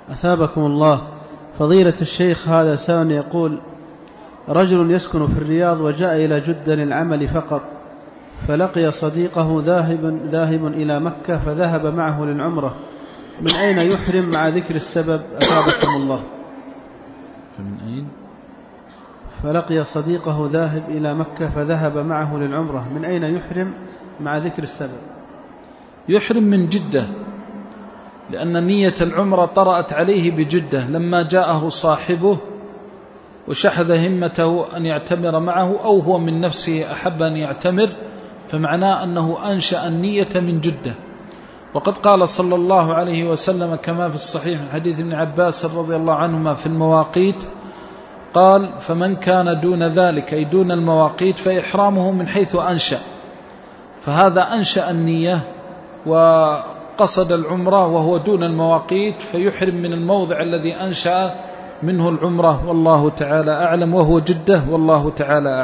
أثابكم الله. فضيلة الشيخ، هذا سائل يقول: رجل يسكن في الرياض وجاء إلى جدة للعمل فقط، فلقي صديقه ذاهب إلى مكة فذهب معه للعمرة، من أين يحرم مع ذكر السبب؟ أثابكم الله. من أين؟ فلقي صديقه ذاهب إلى مكة فذهب معه للعمرة، من أين يحرم مع ذكر السبب؟ يحرم من جدة، لأن نية العمرة طرأت عليه بجدة لما جاءه صاحبه وشحذ همته أن يعتمر معه، أو هو من نفسه أحب أن يعتمر، فمعناه أنه أنشأ النية من جدة. وقد قال صلى الله عليه وسلم كما في الصحيح من حديث ابن عباس رضي الله عنهما في المواقيت، قال: فمن كان دون ذلك أي دون المواقيت فإحرامه من حيث أنشأ. فهذا أنشأ النية وقصد العمرة وهو دون المواقيت، فيحرم من الموضع الذي أنشأ منه العمرة، والله تعالى أعلم، وهو جدة، والله تعالى أعلم.